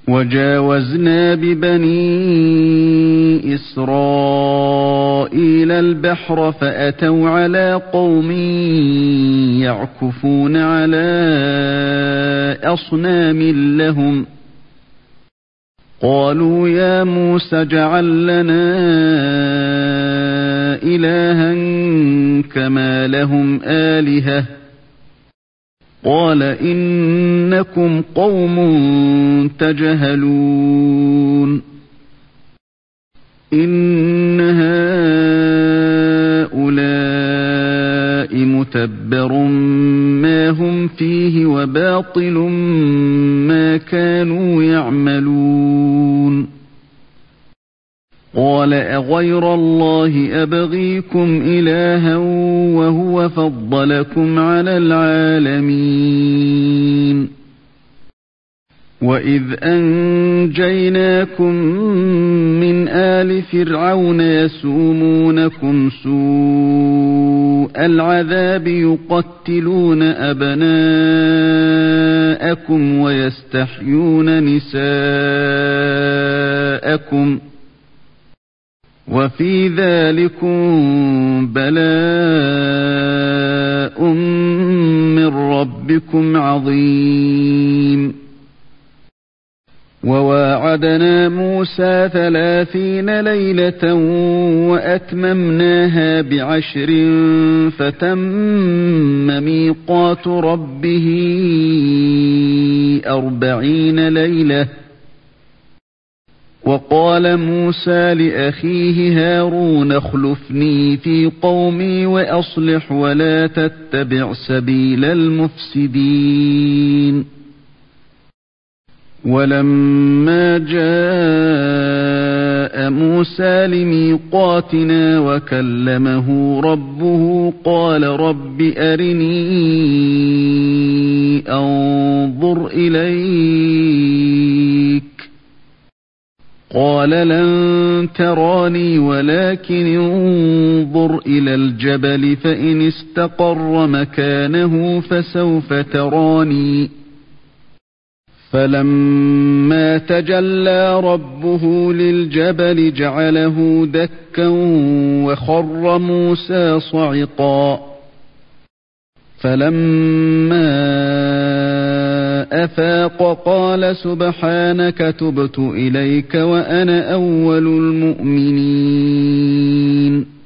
وجاوزنا ببني إسرائيل البحر فأتوا على قوم يعكفون على أصنام لهم قالوا يا موسى اجعل لنا إلها كما لهم آلهة قال إنكم قوم تجهلون إن هؤلاء متبر ما هم فيه وباطل ما كانوا يعملون قال أغير الله أبغيكم إلها وهو فضلكم على العالمين وإذ أنجيناكم من آل فرعون يسومونكم سوء العذاب يقتلون أبناءكم ويستحيون نساءكم وفي ذلكم بلاء من ربكم عظيم وواعدنا موسى 30 ليلة وأتممناها ب10 فتم ميقات ربه 40 ليلة وقال موسى لأخيه هارون اخلفني في قومي وأصلح ولا تتبع سبيل المفسدين ولما جاء موسى لميقاتنا وكلمه ربه قال رب أرني أنظر إليك قال لن تراني ولكن انظر إلى الجبل فإن استقر مكانه فسوف تراني فلما تجلى ربه للجبل جعله دكا وخر موسى صعقا فلما أفاق قال سبحانك تبت إليك وأنا أول المؤمنين